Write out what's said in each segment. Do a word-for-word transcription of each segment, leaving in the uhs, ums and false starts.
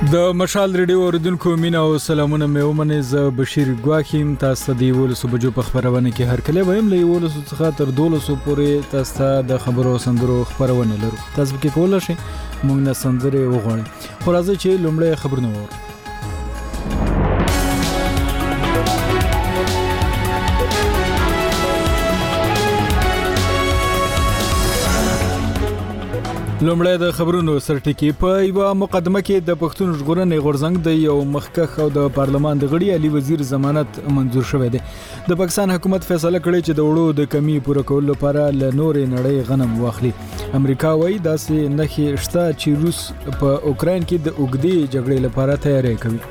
د مشال ریډیو اوریدونکو مینا او سلامونه مې ومنه ز بشیر ګواخیم تاسو د ولسو بجو په خبرونه کې هر کله ویم له ولسو څخه تر دولسو پورې تاسو د خبرو سندرو خبرونه لرو تاسو کې کولای شئ موږ نه سندره وغواړو خو راځي چې لومړی خبرونه وره لومړی د خبرونو سرټکی په یو مقدمه کې د پښتون ژغورنې غورځنګ د یو مخکښ او د پارلمان د غړي علي وزیر ضمانت منزور شوی دی د پاکستان حکومت فیصله کړې چې د وړو د کمی پوره کولو لپاره ل نورې نړۍ غنم واخلي امریکا وايي داسې نخي شته چې روس په اوکرين کې د اوګدې جګړې لپاره تیاری کوي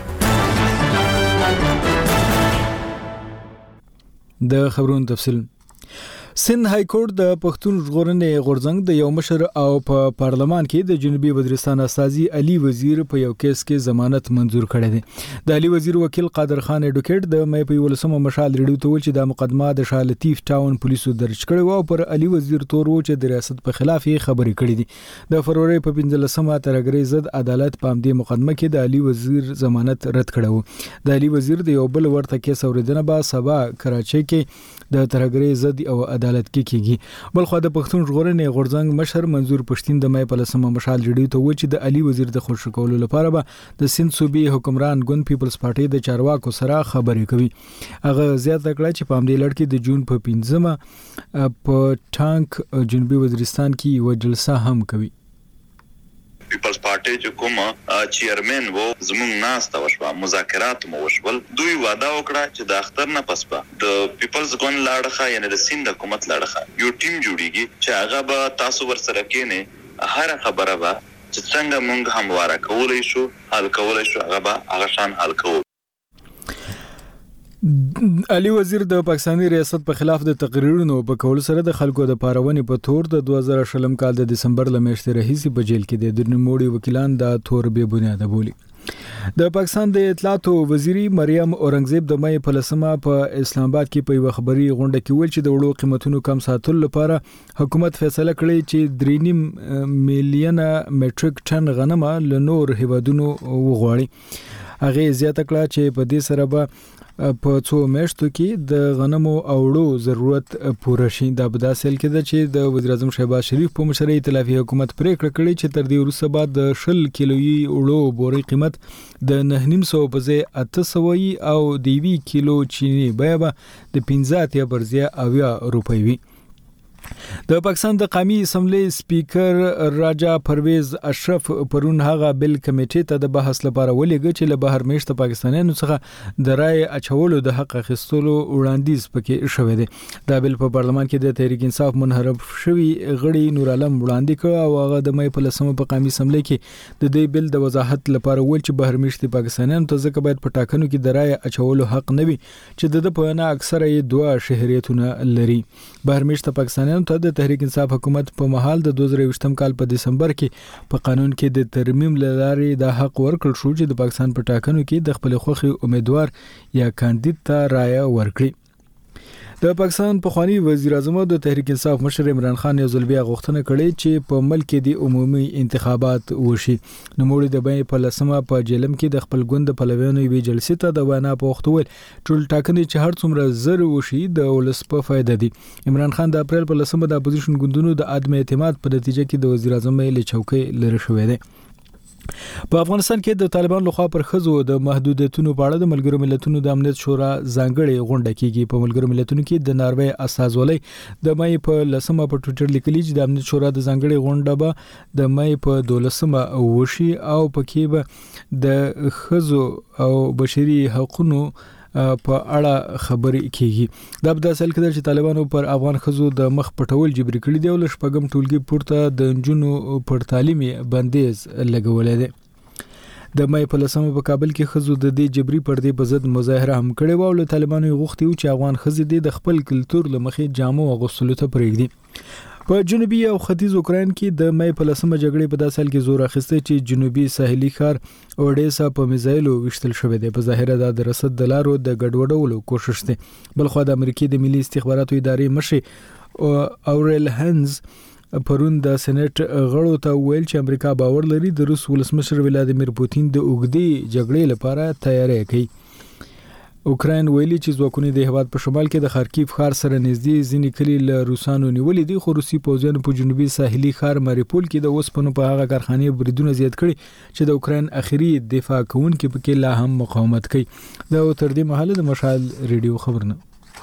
د خبرونو تفصیل سند های کورټ د پښتون ژغورنې غورځنګ د یو مشر او په پارلمان کې د جنوبي وزیرستان استاذي علي وزیر په یو کیس کې ضمانت منزور کړی دی د علي وزیر وکیل قادر خان اډوکیټ د مې په ولسمه مشال ریډیو ته ویل چې د مقدمه د شالتیف ټاون پولیسو درج کړی او پر علي وزیر تور و چې د ریاست په خلاف خبرې کړې دي د فروری په پنځلسمه ترګری زد عدالت په دې مقدمه کې د علي وزیر ضمانت رد کړو د علي وزیر د یو بل ورته کیس اوریدنه به سبا کراچۍ کې د ترګری زد او عدالت کې کیږي بلخو د پښتون ژغورنې غورځنګ مشر منظور پښتين د مې په لسمه مشال ریډیو ته و چې د علي وزیر د خوشی کولو لپاره به د سند صوبې حکمران ګوند پیپلز پارټي د چارواکو سره خبرې کوي هغه زیاته کړه چې په دې لړ کې د جون په پنځمه په ټانک جنوبي وزیرستان کې یو جلسه هم کوي پیپلز پارټي چې کوم چیرمن وو زموږ ناس ته وشو مذاکرات مو وشول دوی وعده وکړه چې د اختر نه پس به د پیپلز ګوند لاړخه یعنی د سند حکومت لاړخه یو ټیم جوړیږي چې هغه به تاسو ورسره کېنه هر خبره به چې څنګه موږ همواره کولای شو حل کولای شو هغه به هغه شان حل کوو علي وزیر د پاکستاني ریاست په خلاف د تقریرونو په کول سره د خلکو د پارونې په تور د دوه زره شلم کال د دسمبر لمیشتې راهیسې په جیل کې د نوموړي وکیلان د تور به بنیاد بولی د پاکستان د اطلاعات وزیری مریم اورنګزیب د مې په لسمه په اسلام آباد کې په یو خبري غونډه کې ویل چې د وړو قیمتونو کم ساتلو لپاره حکومت فیصله کړې چې درې نیم میلیونه میټریک ټن غنم له نور هیوادونو وغواړي هغه زیاته کړه چې په دې سره به په څو میاشتو کې د غنمو او وړو ضرورت پوره شي دا به داسې کې ده چې د وزیر اعظم شهباز شریف په مشرۍ ائتلافي حکومت پریکړه کړې چې تر دې وروسته بعد د شل کیلویي وړو بوري قیمت د نه نیم سو په ځای اته سو او د یو کیلو چینی بیه به د پنځه اتیا پر ځای اویا روپۍ وي د پاکستان د قومي اسمبلی سپیکر راجا پرویز اشرف پرون هغه بل کمیټې ته د بحث لپاره ولېږه چې له بهر میشته پاکستانیانو څخه د رای اچولو د حق اخیستلو وړاندیز پکې شوې ده د بل په پارلمان کې د تحریک انصاف منحرف شوی غړي نور عالم وړاندې کړ او هغه د مې په لسمه په قومي اسمبلی کې د دې بل د وضاحت لپاره ول چې بهر میشته پاکستانیانو ته ځکه باید په ټاکنو کې د رای اچولو حق نه وي چې د په نه اکثره یې دوه شهریتونه لري بهر میشته پاکستانیانو ته د تحریک انصاف حکومت په محل د دوه زره یوولسم کال په دسمبر کې په قانون کې د ترمیم لارې د حق ورکړل شو چې د پاکستان په ټاکنو کې د خپل خوخي امیدوار یا کاندید ته رائے ورکړي د پاکستان په خواني وزیر اعظم د تحریک انصاف مشر عمران خان یو ځل بیا غوښتنه کړې چې په ملک کې د عمومي انتخابات وشي نو موږ د بې په لسمه په جیلم کې د خپل ګوند په لویانو وی جلسې ته د وینا په وخت ول ټول ټاکنې چې هر څومره زر وشي د ولس په فائدہ دي عمران خان د اپریل په لسمه د اپوزیشن ګوندونو د عدم اعتماد په نتیجه کې د وزیر اعظم له چوکۍ لری شوې ده په افغانستان کې د طالبان لخوا پر خزو د محدودیتونو په اړه د ملګرو ملتونو د امنیت شورا ځانګړي غونډه کیږي په ملګرو ملتونو کې د ناروې استازولۍ د مې په لسمه په ټوئیټر لیکلي چې د امنیت شورا د ځانګړي غونډه به د مې په دولسمه وشي او پکې به د خزو او بشري حقوقو په اړه خبرې کیږي دا په اصل کې چې طالبانو پر افغان خزو د مخ پټول جبري کړی دی او لشپګم ټولګي پورته د جنونو پر تعلیمي بندیز لګولې ده د مې په لسمه په کابل کې خزو د دې جبري پردې په ضد مظاهره هم کړې و او له طالبانو غوښتي چې افغان خزې د خپل کلچر لمخې جامو اغوستلو ته پرېږدي په جنوبي او ختیځ اوکرين کې د مې په لسمه جګړې په داسې حال کې زور اخیسته چې جنوبي ساحلي ښار اودیسا په میزایلو وشتل شوې ده په ظاهره د رسد د لارو د ګډوډولو کوشش ده بلخو د امریکای د ملي استخباراتو ادارې مشر اورل هنز پرون د سېنات غړو ته ویل چې امریکا باور لري د روس ولسمشر ولادیمیر پوتین د اوږدې جګړې لپاره تیاری کوي. اوکراین ویلي چې ځواکونه د هیواد په شمال کې د خارکیف ښار سره نږدې ځینې کلي له روسانو نیولې دي، خو روسي پوځیانو په جنوبي ساحلي ښار ماریپول کې د اوسپنو په هغه کارخانې بریدونه زیات کړي چې د اوکراین اخري دفاع کوونکي پکې لا هم مقاومت کوي. دا تر دې مهاله د مشال ریډیو خبرونه.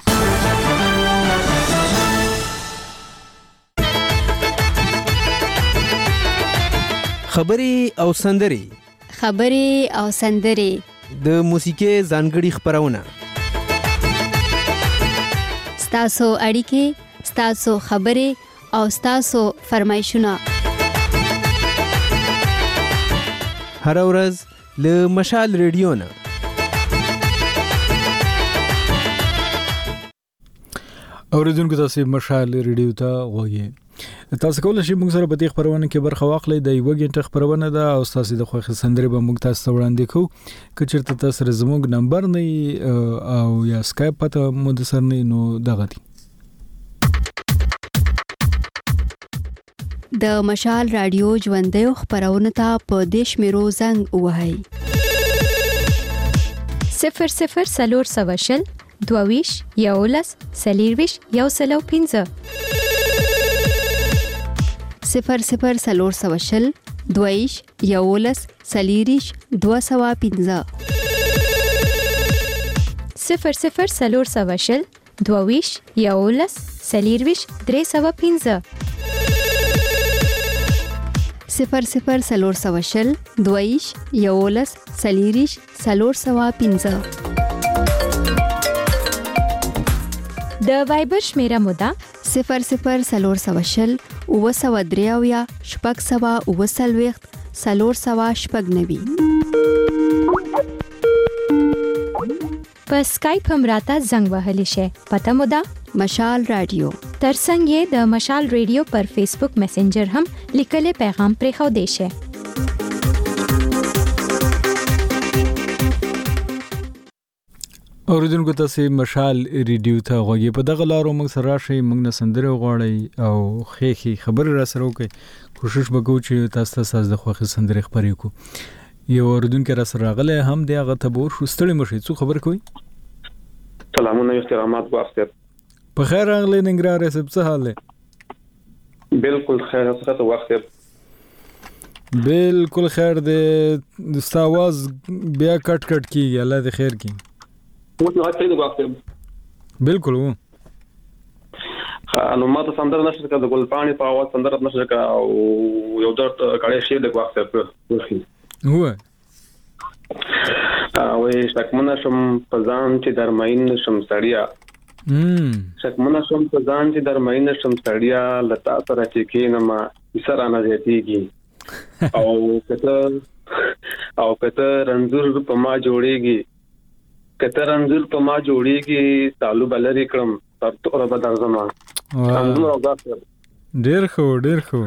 خبري او سندري خبري او سندري د موسیقي ځانګړي خبرونه ستاسو اړیکې ستاسو خبري او ستاسو فرمایشونه هر ورځ له مشال ریډیو نه. اوریدونکو تاسو مشال ریډیو ته غوږی تاسو کولای شئ موږ سره په دې خبرونه کې برخه واخلئ. د یو غنټه خبرونه ده او تاسو د خوښ سندرې به موږ تاسو ته وړاندې کوو. که چېرته تاسو زموږ نمبر نه او یا سکایپ پته مو د سر نه نو دغه دی. د مشال رادیو ژوندۍ خبرونه ته په دیش میرو زنګ وهاي صفر صفر سلور سواشل دوویش یولس سلیرویش یو سلو پینځه صفر صفر سلور سواشل دویش یولس سلیریش دو سوا پینځه صفر صفر سلور سواشل دوویش یولس سلیرویش درې سوا پینځه صفر صفر سلور سواشل دویش یولس سلیریش سلور سوا پینځه. د وایبر شمیره مودا صفر صفر سلور سواشل اوه سوه درې اویا شپږ سوه اوه څلوېښت څلور سوه شپږ نوي. په سکایپ هم راته زنګ وهلی شي. پته مودا مشال رادیو. ترڅنګ یې د مشال ریډیو پر فیسبوک میسنجر هم لیکلي پیغام پرې خو دی شي. اوریدونکو تاسو مشال ریډیو ته غوږی په دغه لارو موږ سره راشي، موږ نه سندره غواړي او خېخي خبر را سره وکړي. کوشش وکړو چې تاسو ته د خوښ سندره خبرې کو. یو اوریدونکو را سره غله هم دی هغه ته بور شوستړی مشي څو خبر کوي. سلامونه احترامات واسطه. په خیر راغلی ننګرهار سب څه حال دی؟ بالکل خیر اوسه وخت بالکل خیر دی. د आवाज بیا کټ کټ کیږي، الله دې خیر کړي. مو ته هڅه کوي وخت بالکل وو نو ماته سندره نشته کړه د ګلپانی په आवाज سندره نشته کړه او یو درته کړه شی د وخت په وخت هو او شکمنه شم پزان چې درماین شم سړیا هم شکمنه شم پزان چې درماین شم سړیا لتا سره چې کینما سره نه دیږي او کته او کته رنزور په ما جوړيږي کته رنزور په ما جوړيږي تعالو بلری کړم تر تور به درځم. ډیر خو ډیر خو.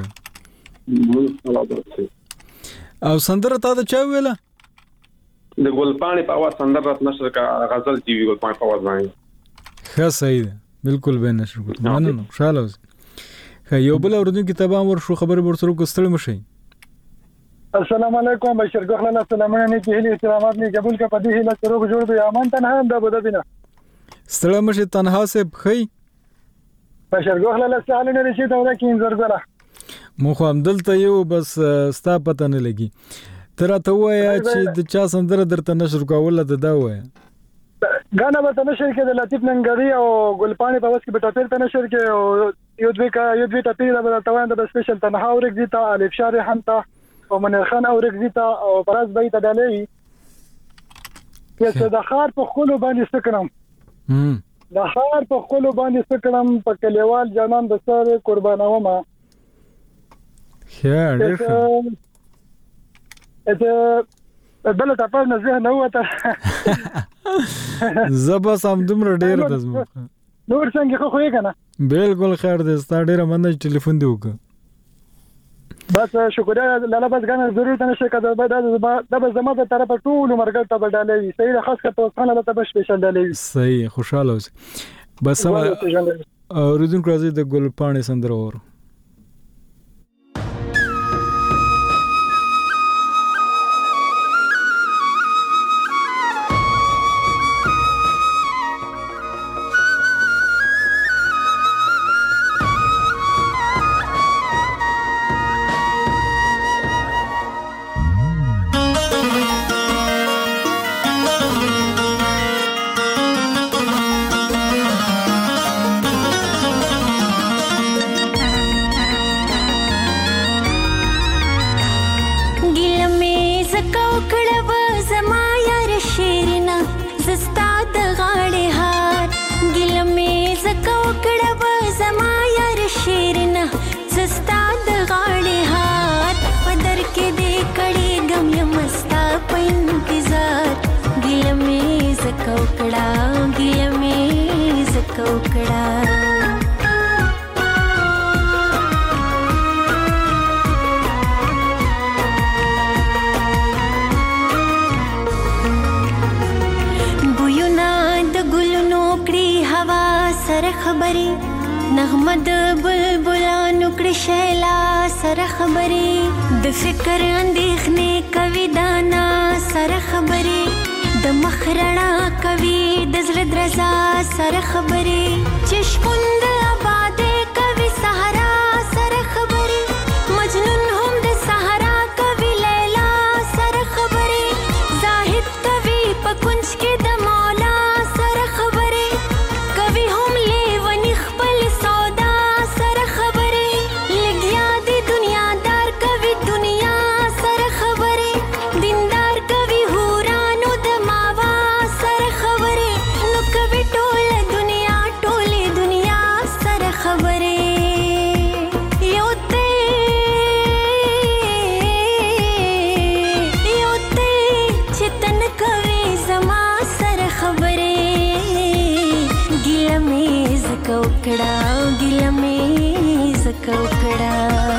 او سندره تا ته چا ویله؟ د ګلپانی په आवाज سندره رات نشر کا غزل ټي وی ګلپانی په आवाज باندې ښه صحیح ده بالکل به نشر کو. نه نه شاله اوس خو یو بل اوردون کتابه ور شو خبر ورسره کوستل مشي. السلام علیکم بشیر ګخلا السلامونه نه کیږي احترامات نه قبول کا پدې هله سره جوړ دی امان تنها هم د بده ستړی مشه تنها سه خی بشیر ګخلا السلامونه نه شي دا کې زرزره مو خو هم دلته یو بس ستا پته نه لګي. تر ته وایا چې د چا سندره درته نشر کوله د دا وایا غانا به نشر کې د لطیف ننګری او ګلپانی په واسطه به تاسو ته نشر کې او یو دوی کا یو دوی ته پیره به تاسو ته سپیشل تنها اورګزی ته الف شار هم ته او منیر خان اورګزی ته او فراز بای ته دالې چې د خار په خلو باندې سکرم هم د خار په خلو باندې سکرم په کلیوال جانان د سره قربانو ما خیر ډیر ښه. اته بل ته په نزه نه وته زبا سم دومره ډیر د زمو نور څنګه خو خو یې کنه بالکل خیر دې ستا ډیره مننه ټلیفون دی وکړه. بس شکریہ لاله بس غنه ضرورت نشه کده به د بس زما ته طرف ټول مرګ ته بدلې صحیح خاص کته څنګه له تبش سپیشل دلې صحیح خوشاله اوسه. بس ما اوریدونکو راځي د ګلپانی سندره ور زکوکڑا ګیله مې زکوکڑا سره خبري نغمه د بلبلانو کړي شیلا سره خبري د فکر اندېښنې کوي دانا سره خبري د مخرړه کوي د زړه درزا سره خبري چشمون د آبادې کوي صحرا سره خبري مجنون هم د صحرا کوي لیلا سره خبري زاهد کوي په کنج کې د مولا سره خبري کوي هم زکوکڑا ګیله مې زکوکڑا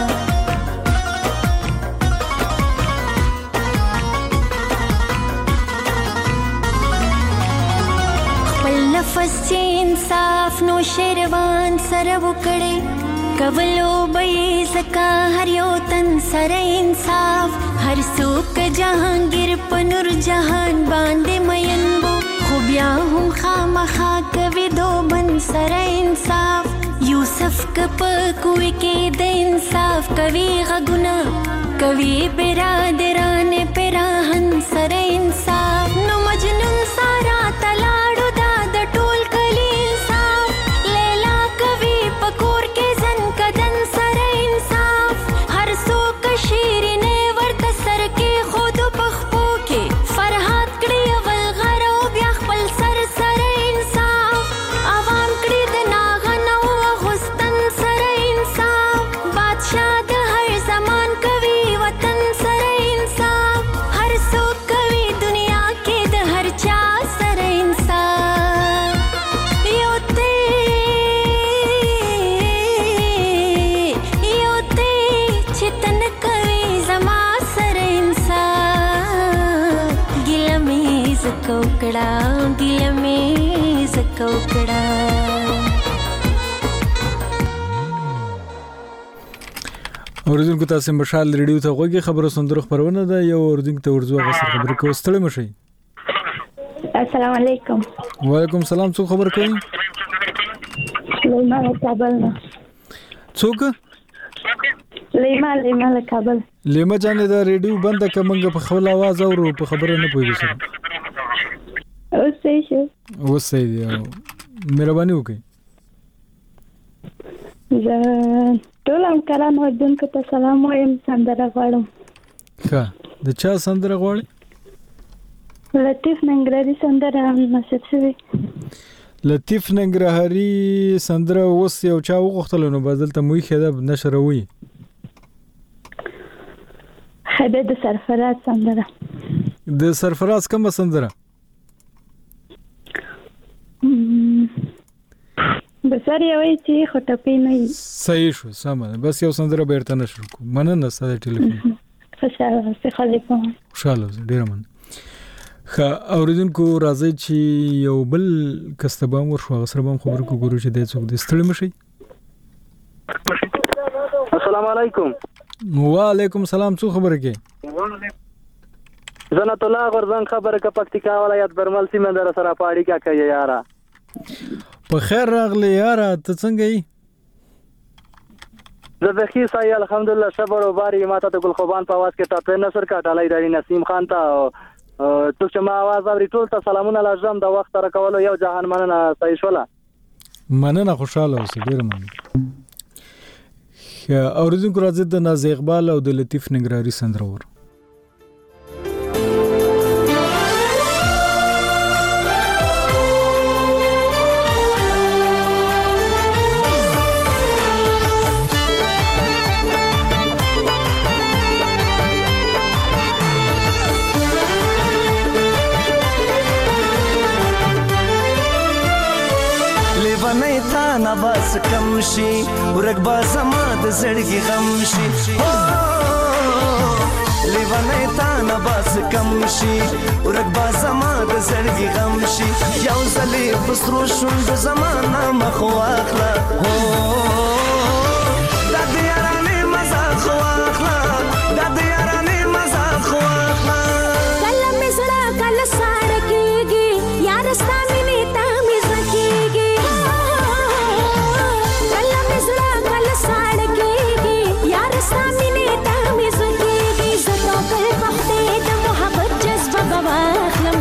خپل نفس چې انصاف نو شیروان سره وکړي کولو به زکا هر یو تن سره انصاف هر څوک جهانگیر په نور جهان باندې مین وو خو بیا هم خامخا کوي دو بن سره انصاف یوسف کپ کوی کې د انصاف کوي غږونه کوي برادران پراهن سره انصاف نو مجنون سارا تلاړو دا د ټول کلی انصاف لیلا کوي پکور کې زن کدن سره انصاف هر څوک شیرینه ورته سر کې خود پخپو کې فرحات کړي اول غرو بیا خپل سر سره انصاف عوام کړي د ناغنو غستن سره انصاف بادشاہ د هر زمان کوي وطن سره انصاف هر څوک کوي دنیا کې د هر چا سره انصاف یو ته یو ته چې تن کوي زما سره انصاف ګیله مې زکوکڑا ګیله مې زکوکڑا اوریدونکو تاسو مشال ریډیو ته غوږی خبرو سندرو خبرونه ده یو اوریدونکو ته ورځو غسر خبرې کوي ستړي مشي السلام علیکم وعلیکم السلام څوک خبر کوي لیما له کابل نه څوک لیما لیما له کابل لیما جانې دا ریډیو بند کمنګ په خپل आवाज اورو په خبره نه پوهیږي سره اوس صحیح شو اوس صحیح دی مهرباني وکړئ زه ټول همکارانو اوریدونکو ته سلام وایم سندره غواړم ښه د چا سندره غواړئ لطیف ننګرهاري سندره نصیب شوې لطیف ننګرهاري سندره اوس یو چا وغوښتل نو بدل ته موي خدا نشر وي خدای د سرفراز سندره د سرفراز کومه سندره بسر یوې چې خټپې نه صحیح شو سم بس یو سندره بیرته نشر کو مننه ساده ټلیفون خوشاله سه خلیفه خوشاله ډیر من خا اوریدونکو راځي چې یو بل کستبام ورشو غسر بام خبر کو ګورو چې د څوک د ستړي مشي السلام علیکم وعلیکم السلام څو خبره کې زنه الله غرزان خبره ک پکتیکا ولایت برمل سیمه در سره پاړی کا کوي یارا په خیر راغلی یارا ته څنګه یې زه بخیر سای الحمدلله صبر او باری ماته د ګل خوبان په आवाज کې ټاپه نصر کا ډالای د نسیم خان ته تو چې ما आवाज اوري ټول ته سلامونه لازم د وخت را کولو یو جهان مننه صحیح شولا مننه خوشاله اوسې ډیر مننه اوریدونکو راځي د ناز اقبال او د لطیف ننګرهاري سندره ور لیوانه تا نه بس کم شي ورک با زما د زړګي غم شي لیوانه تا نه بس کم شي ورک با زما د زړګي غم شي یو ځلې بسرو شوند زمانه مخ واخله هو د دیارانه مزه خو واخله د دیارانه مزه خو واخله کله مزړه کله ساړه کېږي یار ستا مینې ته مې زړه کېږي کله مزړه کله ساړه کېږي یار ستا مینې ته مې زړه کېږي زه توکل په خدای د محبت جذبه به واخلم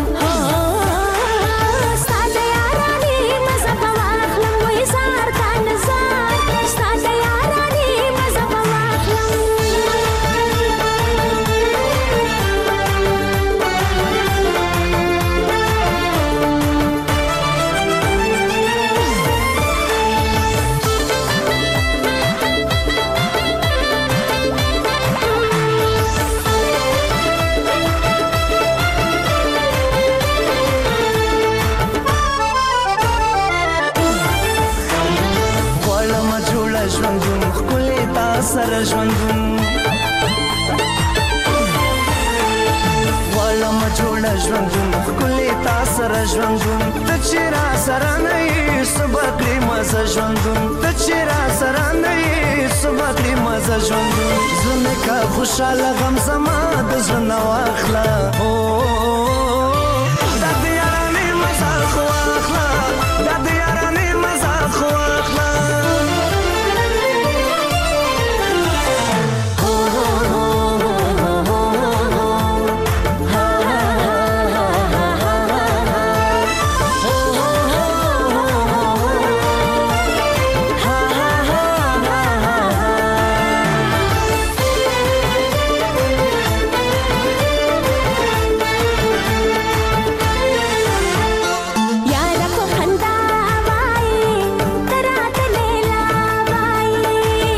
ستا د یارانې مزه به واخلم وایي زار تا نظار ستا د یارانې مزه به واخلم غواړم جوړه ژوندون ښکلې تا سره ژوندون غواړم جوړه ژوندون ښکلې تا سره ژوندون ته چې را سره نه یې صبح کړې مزه ژوندون ته چې را سره نه یې صبح کړې مزه ژوندون زړه مې کا خوشحاله غم زما د زړه نه واخله د دې یارانې مزه خو واخله د دې یارانې مزه خو واخله یاره په خندا وایي ته راته لیلا وایي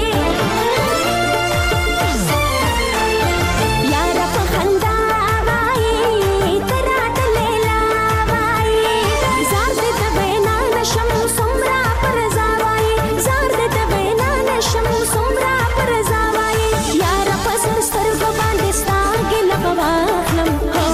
یاره په خندا وایي ته راته لیلا وایي زار دې د وینا نشم څومره پر رضا وایي زار دې د وینا نشم څومره پر رضا وایي یاره په سر سترګو باندې ستا ګیله به واخلم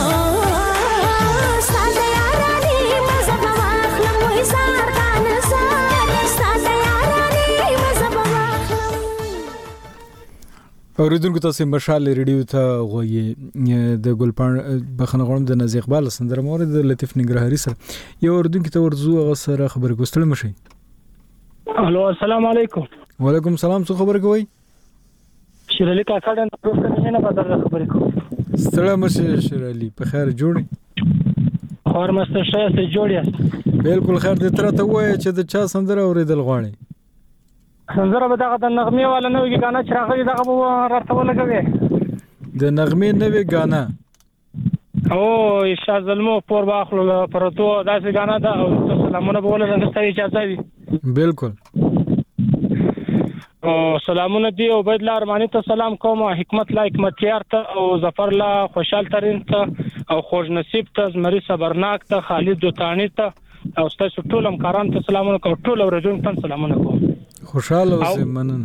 ستا د یارانې مزه به واخلم وایي زار تا نظار ستا د یارانې مزه به واخلم اوریدونکو تاسو مشال ریډیو ته غوي د ګلپاڼ بخنه غوړم د نازي اقبال سندره مورد د لطیف نګرهاري سره یو اوریدونکو ته ورزو هغه سره خبرې کوستل مشي الو السلام علیکم وعلیکم السلام څه خبر کوي شیر علي کاکا د پروفیسور نه بدل خبرې کوم ستړی مشه شیر علي په خیر جوړي خور مستر شاه سره جوړیاست بالکل خیر دې تر ته وای چې د چا سندره اوریدل غواړي سندره به دغه د نغمه والا نوې غانا چې راغلی دغه به راته ولګوي د نغمه نوې غانا او شاه ظلمو پور باخلو پرتو داسې غانا دا او سلامونه به ولر نستړي اجازه وي بالکل او سلامونه دی او عبید الله ارمانی ته سلام کوم حکمت لا حکمتیار ته او ظفر لا خوشحال ترین ته او خوش نصیب ته زمری صبرناک ته خالد دوتانی ته او ستاسو ټول همکاران ته سلامونه کوم ټول اورجون ته سلامونه کوم خوشاله اوسې مننه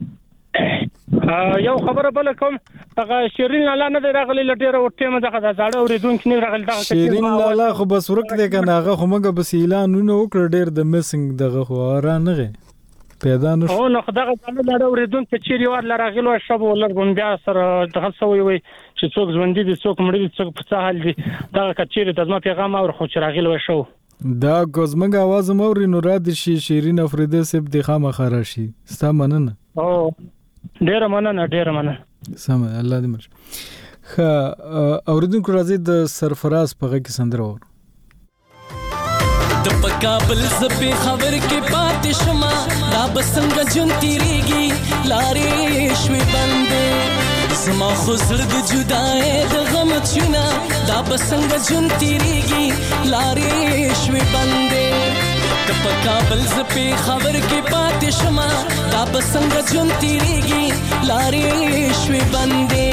یو خبره بل کوم هغه شیرین لاله نه راغلی لټیره ورته مزه دا زړه اوریدونکو نه راغلی دا شیرین لاله خو بس ورک دی کنه هغه خو موږ بس اعلانونه وکړ ډیر د میسنګ دغه خو را نه پیدا نشو او نو خدای تعالی لاره اوریدونکو چیرې ور لراغلو شب ولر ګون بیا سره دغه سوی وي چې څوک ژوندۍ دي څوک مړ دي څوک په څه حال دي دا کچېره د ځما پیغام اور خو چراغلو شو دا کوزمنګ आवाज موري نو را دي شي شیرین افریده سب د خامه خراشي ستا مننه او ډیر مننه ډیر مننه سم الله دې مرش خ اوریدونکو راځي د سرفراز په غږ کې سندره ور د پکابل زپې خبر کې پاتې شمه دا بسنګ جون تیریږي لارې شوي بندې زما خو زړه د جدای د غم چونه دا بسنګ جون تیریږي لارې شوي بندې د پکابل زپې خبر کې پاتې شمه دا بسنګ جون تیریږي لارې شوي بندې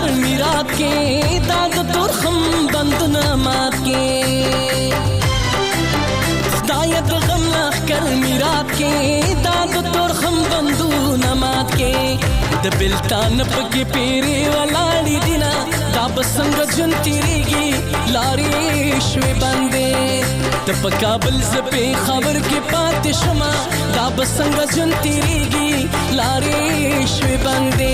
कर मिरात के दाद तुरखम बंदना मात के दायत गम कर मिरात के दाद तुरखम बंदना मात के د بلتان پکې پیری ولاړې دینا دا بسنګ جون تیریږي لارې شوي باندې د پکابل زپې خبر کې پاتې شمه دا بسنګ جون تیریږي لارې شوي باندې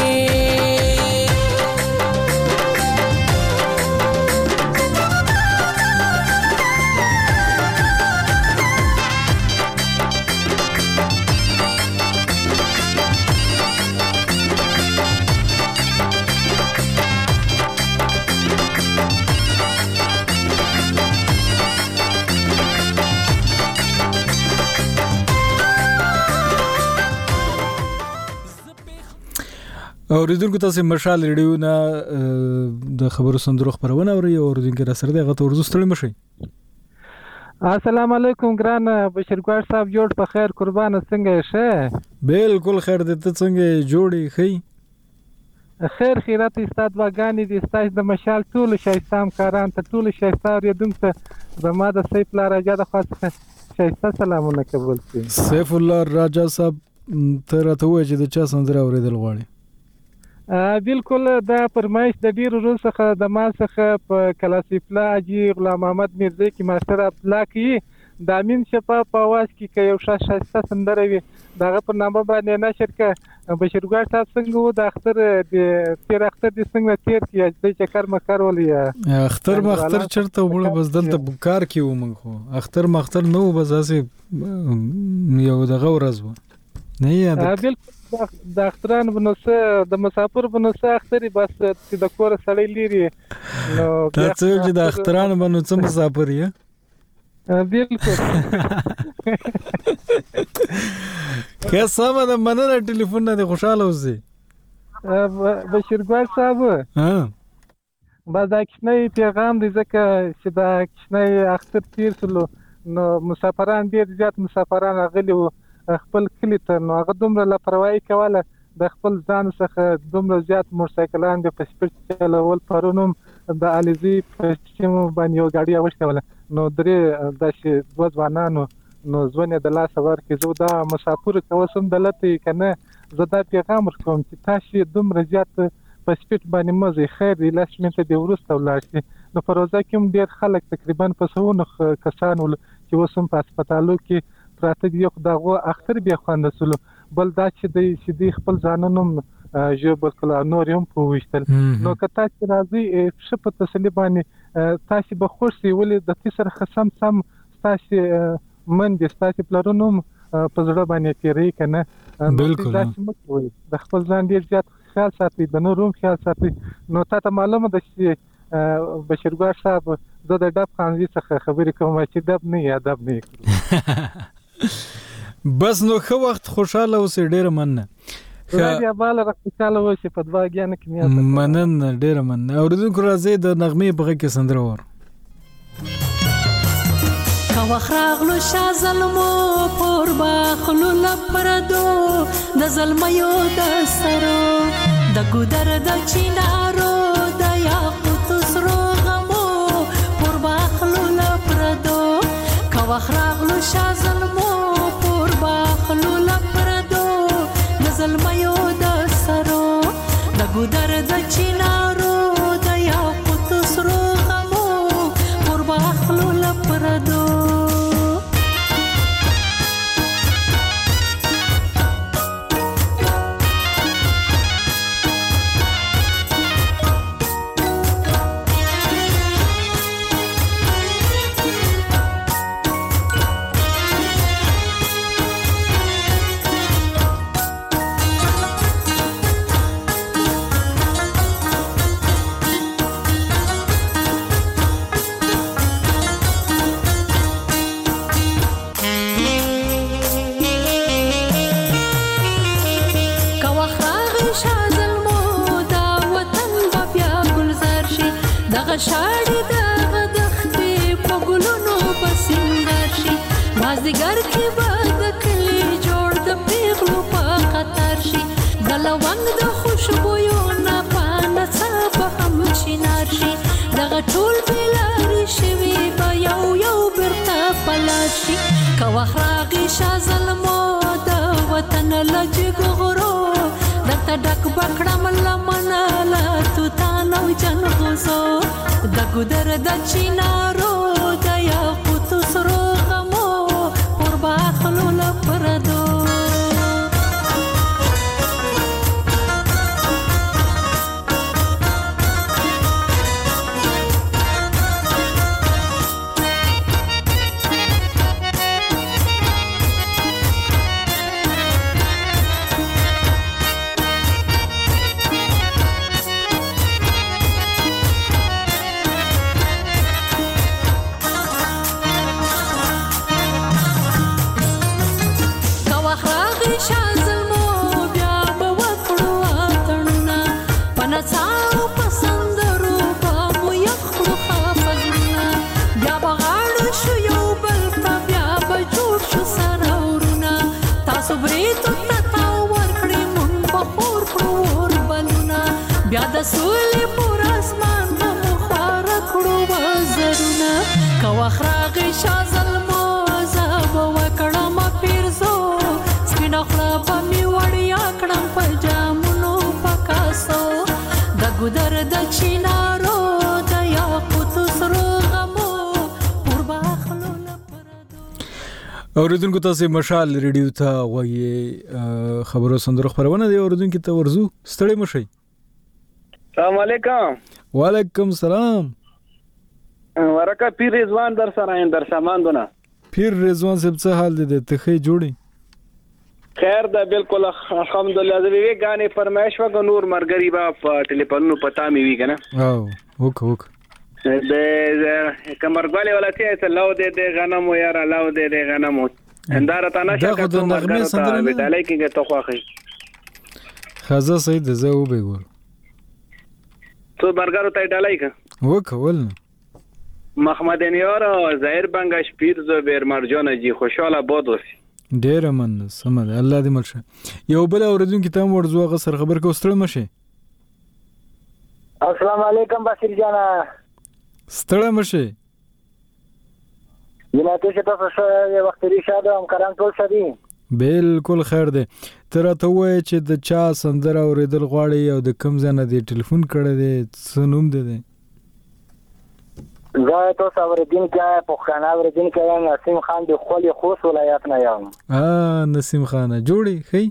اوریدونکو تاسو مشال ریډیو نه د خبرو سندرو خبرونه اوري او اوریدونکو را سره دغه تورزو ستړي مشي. السلام علیکم ګران بشیرګوار صاحب جوړ په خیر قربان څنګه شه؟ بالکل خیر دې ته څنګه جوړي خي؟ خیر خیرات استاد واګانی دې استاد د مشال ټول شایستام کاران ته ټول شایسته اوریدونکو زما د سیف الله راجا د خاصه شایسته سلامونه قبول کړئ. سیف الله راجا صاحب ته راته وایي چې د چا سندره اوریدل غواړي؟ بالکل دا فرمایش د ډیرو ورځې څخه د ما څخه په کلاسیفلا اجي غلام محمد میرزا کی ماستر عبد الله کی د امین شفا په आवाज کې کې یو شایسته سندره وي دغه په نامه باندې نشر ک بشیرګار صاحب څنګه وو د اختر د تیر اختر د څنګه تیر کې د چکر مکر ولې اختر مختر چرته وړه بس دلته کار کې و موږ خو اختر مختر نو بس اسې یو دغه ورځ و نه یاد بالکل د اختران بنوسه د مسافر بنوسه اختري بس چې د کور سړی لري نو تاسو چې د اختران بنوسه مسافر یې بالکل که سم د مننه ټلیفون نه خوشاله اوسئ بشیرګوار صاحب ها بعد کښنه پیغام دی ځکه چې دا کښنه اختر تیر سلو نو مسافران ډیر زیات مسافران غلي وو خپل کلی ته نو هغه دومره لاپروايي کوله د خپل ځان څخه دومره زیات موټرسایکلان د پسپټ چلول پرونم د الیزي پښتیم باندې یو ګاډي اوښتله نو درې داسې دوه ځوانانو نو ځونه د لاس ورکې زو دا مسافر کوسم دلته کنه زه دا پیغام ورکوم چې تاسو دومره زیات پسپټ باندې مزه خیر دی لاس منته دی ورسته ولاشتي نو پروازه کوم ډیر خلک تقریبا په سونو کسان چې وسم په هسپتالو کې پراته دی یو دغه اختر بیا خواندسلو بل دا چې د سیدی خپل ځانونم جوړ کړل نور هم پوښتل نو کته چې راځي شپ تسلی باندې تاسو به خوشي ولې د تیسر خصم سم تاسو من د تاسو پلانونو په ځړه باندې تیری کنه بالکل د خپل ځان ډیر زیات خیال ساتي د نوروم خیال ساتي نو تاسو معلومه ده چې بشیرګوار صاحب زه د ډب خانزي څخه خبرې کوم چې ډب نه یادب نه بس نو خو وخت خوشاله اوسې ډیر مننه راځي بالا خوشاله اوسې په دوا ګیان کې میاته مننه ډیر مننه اوریدونکو راځي د نغمې په کې سندره ور کا وخراغلو شاه ظلمو پور باخلو لپردو د ظلميو د سرو د ګودر د چینارو د یاقوت سرو غمو پور باخلو لپردو کا وخراغلو شاه ظلمو پور باخلو لپردو د ظلميو د سرو د ګودر د چینارو د یاقوت سرو غمو پور باخلو لپردو شاړې دغه دښتې په ګلونو بسنګر شي مازدیګر کې به د کلي جوړ د پیغلو په قطار شي د لونګ د خوشبویو نه پانه څه چنار شي دغه ټول بلاري شوي به یو یو برته پلار شي که وخت راغی شاه ظلمو د وطن له جګو غرو درته ډک به کړم لمنه له توتان او جنغوزو د ګودر د چنارو د یاقوتو سرو غمو اور به اخلو له پردو بیا د سولې پر اسمان په مخواره کړو وزرونه که وخت راغی شاه ظلمو زه به وکړم پیرزو سپینه خوله به مې وړیا کړم په جامونو په کاسو د ګودر د چنارو د یاقوتو سرو غمو اور به اخلو اوریدونکو تاسو مشال ریډیو ته غوږی خبرو سندرو خبرونه دی اوریدونکو ته ورزو ستړي مشي السلام علیکم وعلیکم السلام ورکه پیر رضوان در سره ایم در ساماندونه پیر رضوان صاحب څه حال دي ته خې جوړي خیر ده بالکل الحمدلله زه وی غانې فرمایش وګ نور مرګری با په ټلیفون پتا می وی کنه او وک وک د کمرګواله ولته ته لو دې دې غنمو یار لو دې دې غنمو اندار ته نشه کته مرګره ته وډالای کېږي ته خوخه خزه سید زه و بګور تو برګرو ته ډالای کا وکول محمد انیار ظاهر بنگش پیر زبیر مرجان جی خوشاله باد وسی ډیر من سمد الله دې مرشه یو بل اوردون کتاب ورزو غسر خبر کو ستړ مشه السلام علیکم بصیر جانا ستړ مشه یناته چې تاسو شه وخت لري شاده هم کرام ټول شدي بالکل خیر ده تر ته وای چې د چا سندره اوریدل غواړي او د کم ځنه دی ټلیفون کړی دی سنوم ده ده زه تاسو اوریدین کې په خانه اوریدین کې نسیم خان د خولي خوش ولایت نه یم ا نسیم خان جوړي خی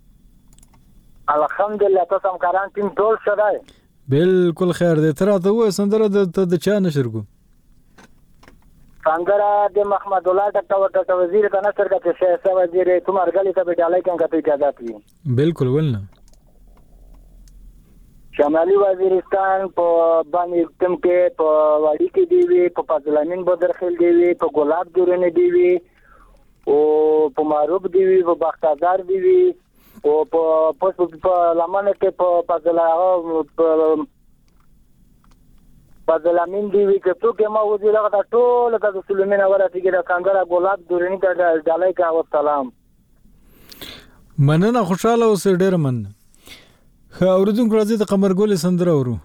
الحمدلله تاسو هم کرام ټیم ټول شدای بالکل خیر ده تر ته وای سندره د د چا نشر کو څنګه د محمد الله ډاکټر ډاکټر وزیر کنه سرګه چې شاه وزیر تمہار غلی ته بډالای کم کته اجازه پی بالکل ولنه شمالي وزیرستان په باندې تم کې په واړی کې دی وی په پازلامین بدرخیل دی وی په ګلاب دورنه دی وی او په معروف دی وی په بختازار دی وی او په په په لمنه کې په پازلا پازلامین دی وی چې څوک ما وزیر هغه ټول د سلیمان اوله چې د څنګه ګلاب دورنی ته ډالای کا او سلام مننه خوشاله اوسې ډیر مننه خو اوردونکو راځي د قمر ګل سندره ورو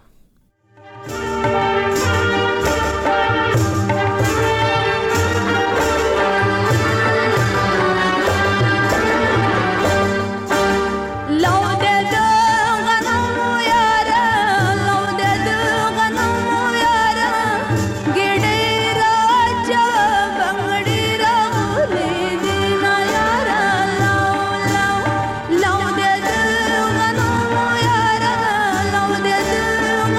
لو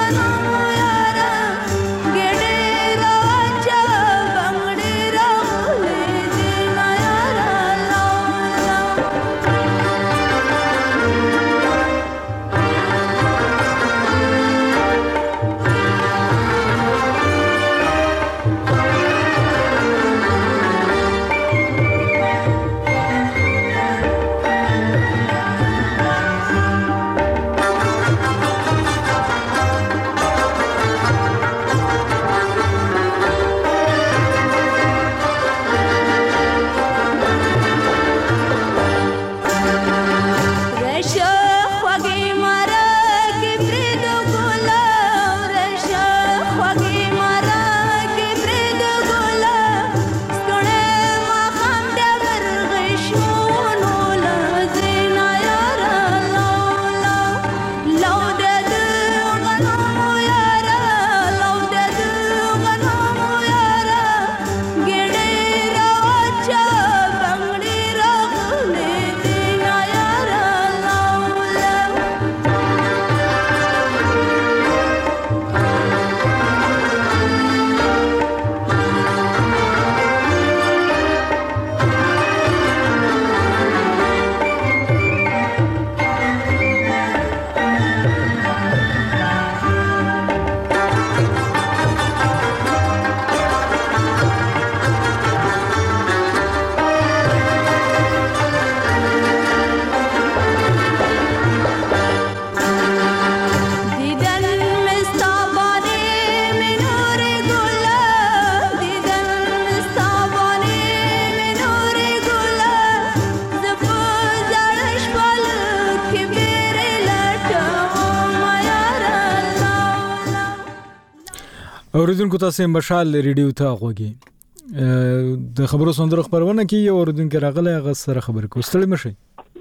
اوریدونکو تاسو مشال ریډیو ته غوږی د خبرو سندرو خبرونه کې یو اوریدونکو راغلی هغه سره خبرې کو ستړي مشي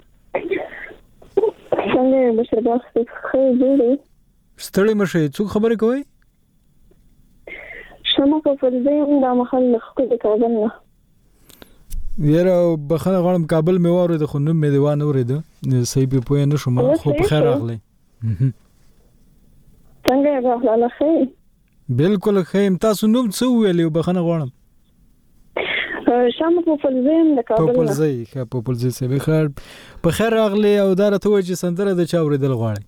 څنګه بشر باغ څخه جوړې ستړي مشي څو خبرې کوي شمه په فرزین د محل خو د کابل نه یاره بخنه غواړم کابل مې واره د خونم مې دیوان اورید صحیح په پوهه نشم خو په خیر راغلی څنګه راغله خیر بالکل خیم تاسو نوم څه ویلی بخنه غواړم شمه په فرزین د کابل نه په پلزی ښه په پلزی سه به خیر په خیر راغلی او دا راته وایي چې سندره د چا اوریدل غواړي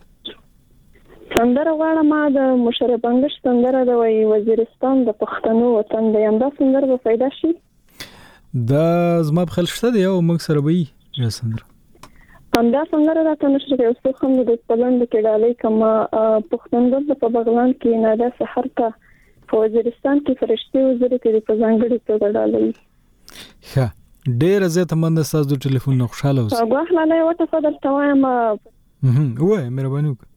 سندره غواړم ما د مشرف انګش سندره د وزیرستان د پښتنو وطن د یم دا سندره به پیدا شي دا زما په خل شته دی او موږ سره به یې سندره همدا سندره راته نشته یو څه هم د پلند کې ډالۍ کما پښتنګل په بغلان کې نادا سحر کا په وزیرستان کې فرشتي وزیر کې په ځانګړي توګه ډالۍ ښه ډېر زه ته من تاسو د ټلیفون نه خوشاله اوسم هغه حواله وته فدر توایم وای مهرباني وکړه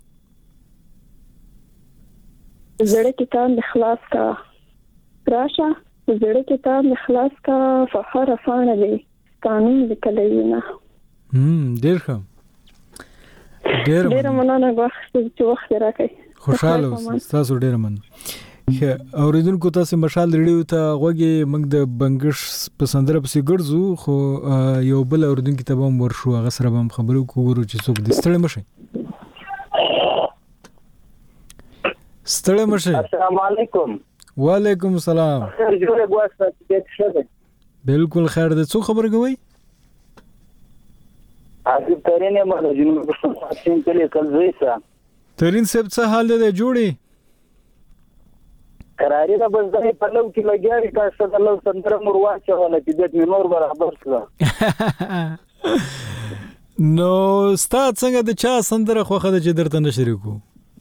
زړه کتاب خلاص کا راشه زړه کتاب خلاص کا فخر افانه دی قانون لیکلی نه هم ډیر ښه ډیر ډیر مننه وخت چې وخت راکړي خوشاله اوسئ تاسو ډیر مننه اوریدونکو تاسو مشال ریډیو ته غوږی موږ د بنګش په سندره پسې ګرځو خو یو بل اوریدونکو ته هم ورشو هغه سره هم خبرو کوو چې څوک د ستړي مشي ستړي مشي السلام علیکم وعلیکم السلام خیر جوړه غواړم چې څه ده بالکل خیر ده څو خبر کوي حاضر ترين ما د جنوب پښتونخوا کلی کلزیسا ترين سب څه حال ده جوړي قراری دا بس دای په لو کې لګیاري تاسو د لو سندره مروا چواله چې د نور برابر کړه نو ستاسو څنګه د چا سندره خوخه د چې درته نشریکو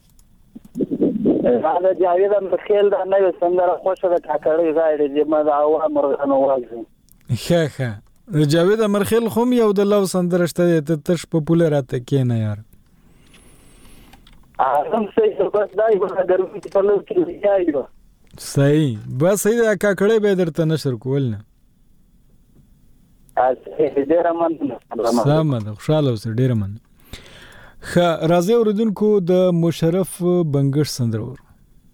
دا جاوید مرخیل دا نوې سندره خوښه ده کاکړی غاړي چې ما دا اوا مرغانو واځي ښه ښه جاوید مرخیل خو یو د لو سندره شته ته تش پاپولر اته کینه یار هم صحیح بس دای په درو کې په لو کې یایو صحیح بس صحیح دا کاکړی به درته نشر کول نه اته ډیر مننه سلام خوشاله اوسه ډیر مننه خ راځي اوریدونکو د مشرف بنګش سندره ور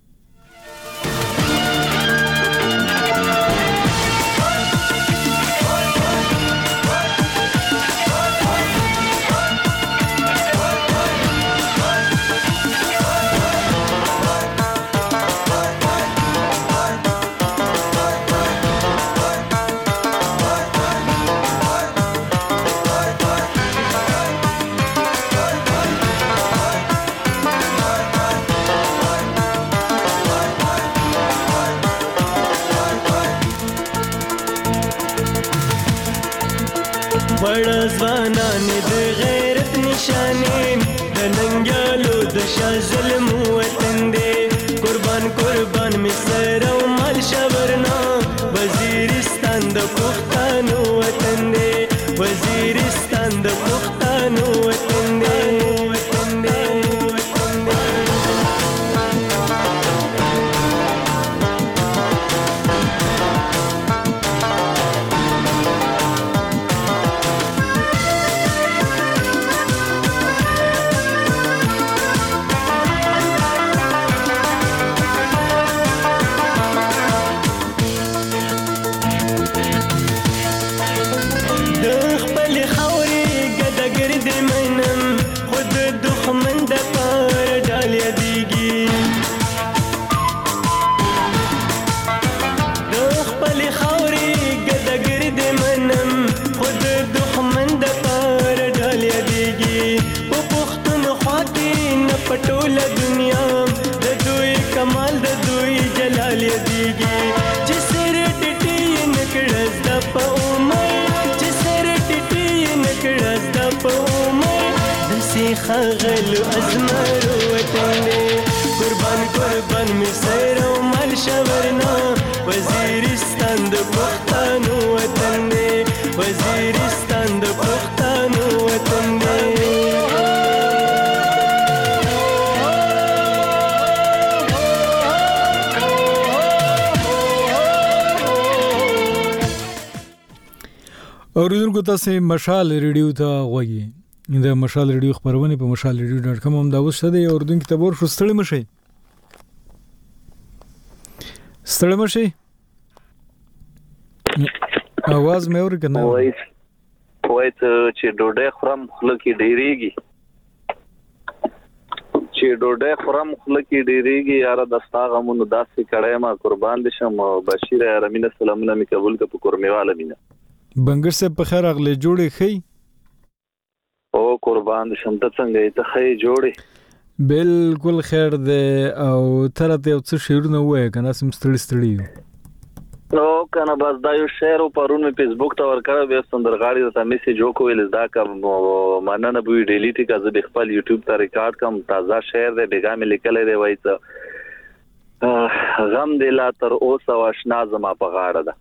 ځوانان د غیرت نشانې د ننګیالو د شاه ظلم وطن دی قربان قربان می سر او مال شورنا وزیرستان د پښتنو وطن دی وزیرستان د پښتنو وطن دی وطن دی وطن دی پټوله دنیا د دوی کمال د دوی جلال دیږي چې سر ټټي نکړز د په عمر چې سر ټټي نکړز د په عمر د سیخه غلو ازمرو وطن قربان قربان می سر او مال شورنا وزیرستان د پښتنو وطن وزیرستان د پښتنو وطن اوریدونکو تاسو مشال ریډیو ته غوږی د مشال ریډیو خبرونه په مشال ریډیو ډاټ کام هم دا وسته دی. اوریدونکو ته ور شو ستړي مشي ستړي مشي اواز مې اورګنه وای وای چې ډوډۍ خورم خله کې ډیریږي چې ډوډۍ خورم خله کې ډیریږي یاره دستا غمونو داسې کړه ما قربان دي شم بشیر رمین سلامونه می قبول ک په کورمیواله مینا بنګر سے په خیر اغله جوړې خې او قربان دي شم ته څنګه ته خې جوړې بالکل خیر ده او تر ته یو څه شیرونه وای کنه سم ستړي ستړي نو کنه بس دا یو شعر پرون په فیسبوک ته ورکړم به سندرغاړي ته میسج وکول دا کوم ماننه به ډیلیټ کا زه خپل یوټیوب ته ریکارډ کوم تازه شعر دی بیګا مې لیکل دی وای ته غم دلا تر اوسه واشنا زما په غاړه ده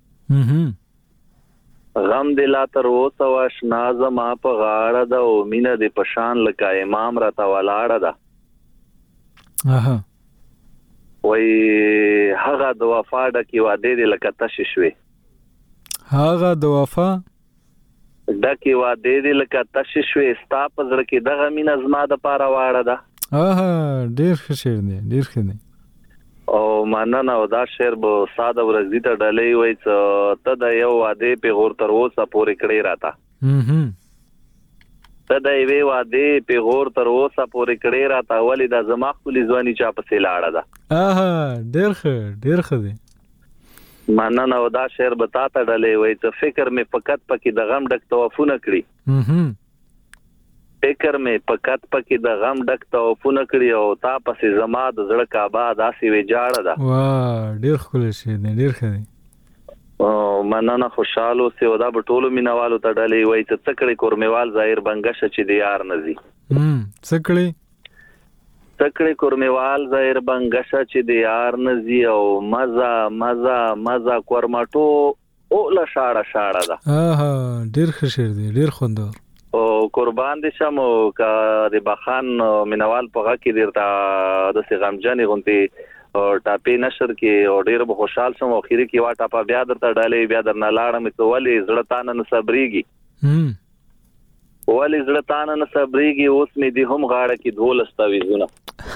غم دلا تر اوسه واشنا زما په غاړه ده او مینه د پشان لکه امام را تا ولاړه ده اها وای هغه د وفا د کی واده د لکه تش شوي هغه د وفا د کی واده د لکه تش شوي ستا په زړه کې دغه مين ازما د پاره واړه ده اها ډیر ښه شعر دی ډیر ښه دی او مننه او دا شعر به ساده ورځی ته ډلې وای ته د یو واده په غور تر اوسه پورې کړی راته هم ته د یوې واده په غور تر اوسه پورې کړی راته ولې د زما خپل ځواني چا په سیلاړه ده اها ډیر ښه ډیر ښه دی مننه او دا شعر بتا ته ډلې وای ته فکر مې فقط پکې د غم ډک توفونه کړی هم فکر مې فقط پکې د غم ډک توفونه کړی او تا پسې زما د زړه کعبه داسې ویجاړه ده واه ډیر ښکلی شی دی ډیر ښه دی او مننه خوشاله سي او دا بټولو مینوالو ته ډلې وای ته څکړې کورمیوال ظاهر بنگش چې دی یار نزي هم څکړې څکړې کورمیوال ظاهر بنگش چې دی یار نزي او مزه مزه مزه کورمټو او لا شاړه شاړه ده اها ډیر ښه شعر دی ډیر خوندور او قربان دي شمو کا د بخان مینوال په غا کې ډیر تا د غمجنې غونتي ټاپي نشر کې او ډیر به خوشحال شم او اخیری کې واټه په بیا درته ډالې بیا درنه لاړم ته ولې زړه تانه نه صبرېږي هم ولې زړه تانه نه صبرېږي اوس مې دي هم غاړه کې دولستا ویزونه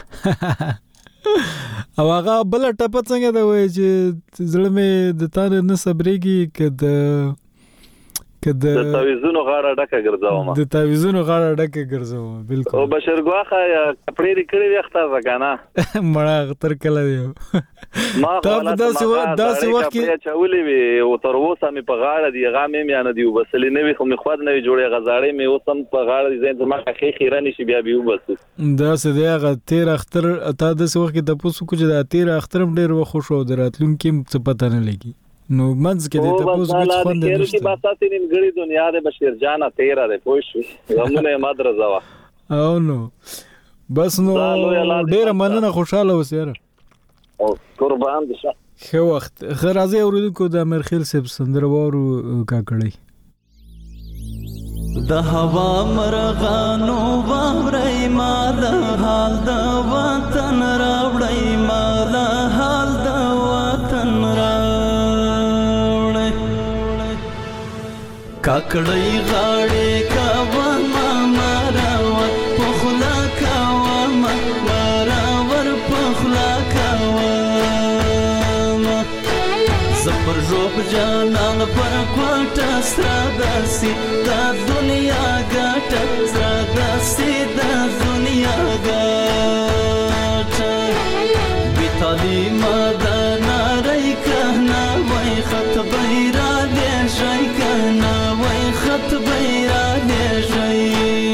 او هغه بل ټپ څنګه دا وای چې زړه مې د تانه نه صبرېږي کده کده د تعویذونو غاړه ډکه ګرځاوم د تعویذونو غاړه ډکه ګرځاوم بالکل او بشر ګواخه کپړې لري وخت ځکانه مړه تر کله دی ما ته داسې وخت داسې وخت کې چولې وي او تر اوسه مې په غاړه دی غامې مې نه دی وبسلې نه وي خو مې خود نه جوړې غزاړې مې اوسم په غاړه دی زين ما خې خیرانی شي بیا به وبس داسې دی هغه تیر اختر اته داسې وخت کې د پوسو کوجه د تیر اخترم ډیر وخت شو دراتلون کې څه پته نه لګي نو منځ کې د تاسو هیڅ خوند نشته چې باساتې نیمګړی دنیا ده بشیر جانا تیرا ده پوه شو زمونه مدر زوا او نو بس نو ډیر مننه خوشاله اوسه او قربان دي خو وخت غرازي اوریدونکو د امرخیل صاحب سندروارو کا کړی د هوا مرغانو باورې مال حال د وطن راوړې مال حال د وطن راوړې کاکړې غاړې کاوه ما مراوت پخلا کاوه ما مراور پخلا کاوه زپر جوب جانان پر کوټه سراداسي دا دنیا ګټه سراداسي دا دنیا ګټه بیتالی ماده ناری کهنا وای خط بیرا دې شي کهنا وای خط بیرا دې شي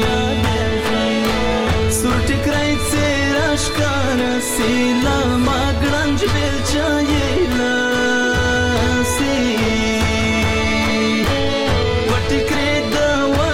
سور ټکرای سراش کار سیلا ما ګرنج بل چایلا سی وټ کرے دا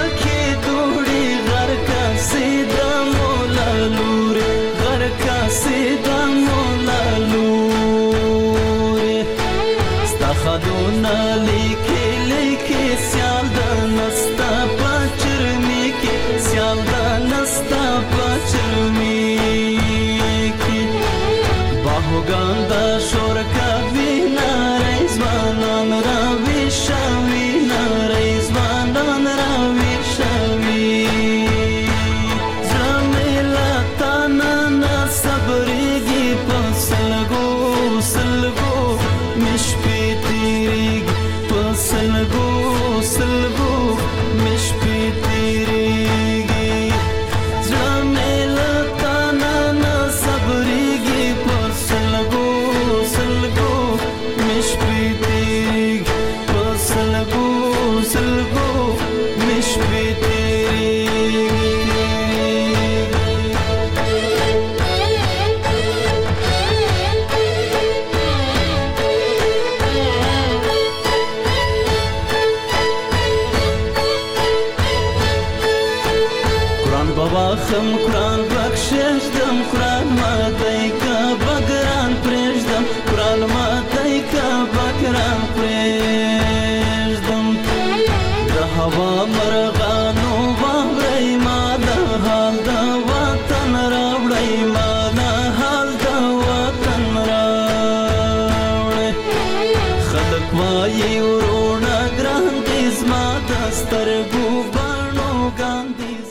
خم قرآن بخششتم قرآن ماتی که بگران پریشتم قرآن ماتی که بگران پریشتم ده هوا مرغانو باوری ما ده حال ده وطن راوڑی ما ده حال ده وطن راوڑی خلق وایی ورونا گران دیز ما دسترگو بانو گان دیز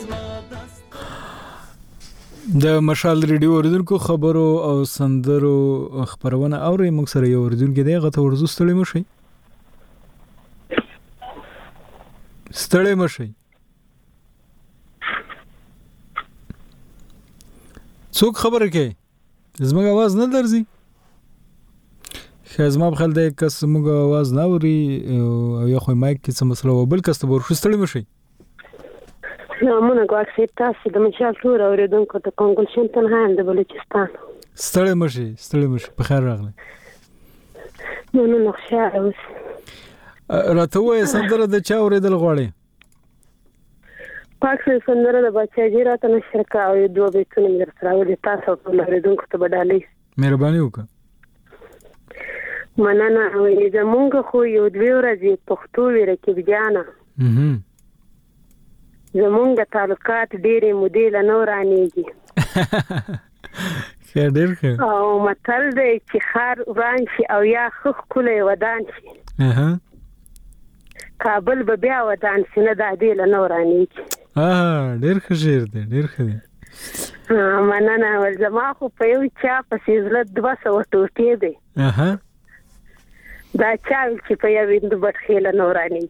د مشال ریډیو اوریدونکو خبرو او سندرو خبرونه اوري موږ سره یو اوریدونکو دی غته ورزو ستړي مشي ستړي مشي څوک خبره کوي زموږ आवाज نه درځي خزما بخل د کس موږ आवाज نه اوري او یا خو مایک کې څه مسله وبل کس ته ورشو ستړي مشي نامونه غواړم تاسو د مشال تور اوریدونکو ته کنګلشن تنها د بلوچستان ستړي مشي ستړي مشي په خیر راغله نو نو نقشه اوس راته وې سندره د چا اوریدل غواړي پاک سندره د بچا جیرا ته نشر کا او دوه بیتونه در سره ولې تاسو په اوریدونکو ته بدالي مهرباني وکړه مننه وې زمونږ خو یو دوی ورځې پښتو ورکه بجانه اها زمونږ تعلقات ډېرې مودې له نو رانیږي خیر ډېر ښه او متل دی چې خار وران شي او یا خخ کلی ودان شي اها کابل به بیا ودان شي نه دا دې له نو رانیږي اه ډېر ښه شعر دی ډېر ښه دی مننه ول زما خو په یو چا پسې زړه دوه سوه ټوټې دی اها دا چا چې په یو ویندو بټخې له نو رانیږي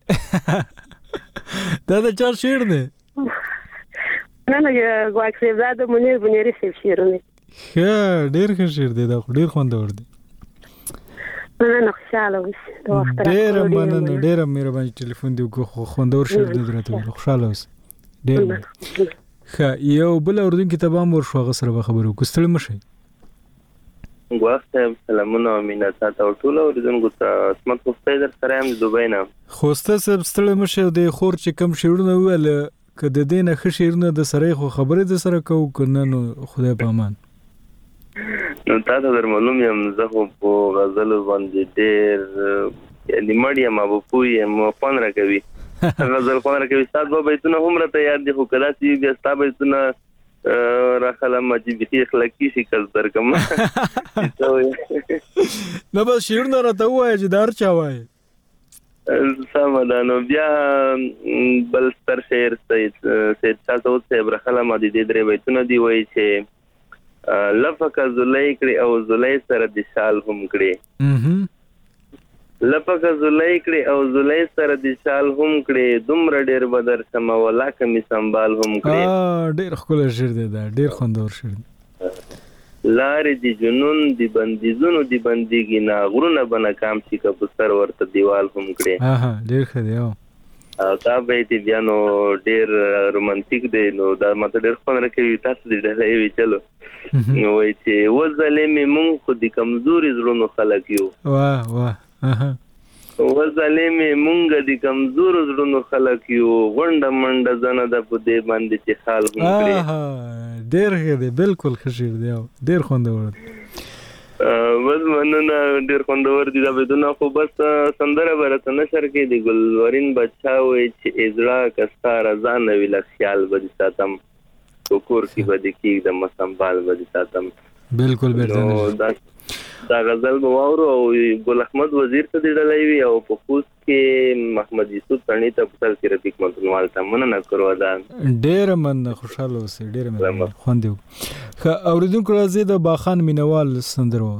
دا د چا شعر دی نه نه غواړم چې زاد منیر بنيري شعر نه ښه ډېر ښه شعر دی دا ډېر خوندور دی نه نه خوشاله اوس د وخت راځي ډېر مننه ډېر مهرباني ټلیفون دی خو خوندور شعر دی درته خوشاله اوس ډېر ښه یو بل اوردونکو ته به مور شو غ سره خبرو کوستل مشي غواړم سلامونه او مینات او ټول اوریدونکو ته اسمت خوسته در سره هم دوبای نه خوسته سب ستل مشه د خور چې کم شیرونه ویل ک د دینه خ شیرونه د سره خو خبره د سره کو کنه نو خدای په امان نو تاسو در معلوم یم زه په غزل باندې ډېر یعنی مړی ما په پوی مو فون راکوي غزل فون راکوي تاسو به بیتونه هم راته یاد دي خو کله چې بیا تاسو بیتونه راخله مجي به اخلاقی شکل درکم نو بس شیرونه راته وای چې دار چا وای سمدانو بیا بل ستر شعر سید سید تاسو ته برخله ما دي درې بیتونه دی وای چې لفک زلی کړي او زلی سره د شال هم کړي لفک زلی کړي او زلی سره د شال هم کړي دومره ډیر بدر سم ولا کمی سنبال هم کړي ا ډیر خپل شعر دی دا ډیر خوندور شعر لارې دی جنون دی بندیزونو دی بندګی نا غرونه بنا کام شي کپ سر ورته دیوال هم کړي ها ډیر ښه دی او دا به دی بیا نو ډیر رومانټیک دی نو دا ماته ډیر خوند راکوي تاسو دې ډېر وی چلو نو وای چې وزلمې مونږ خو د کمزوري زړونو خلک یو واه واه اها وزلمې مونږ د کمزورو زړونو خلک یو غونډه منډه زنه د په دې باندې چې حال هم کړی ډېر ښه دی بالکل ښه شعر دی ډېر خوندور دی بس مننه ډېر خوندور دي دا بدونه خو بس سندره برته نشر کې دی ګلورین بچا وای چې اجرا کستار ځان ویل خیال بد ساتم کوکور کی بد کی د مسنبال بد ساتم بالکل بیرته دا دا غزل بواورو او ګل احمد وزیر ته ډلای وی او په خوست کې محمد یوسف تڼي ته په تل کې رفیق متنوال ته مننه کړو دا ډېر من خوشاله اوسې ډېر من خوندو خ اوریدونکو راځي د باخان مینوال سندرور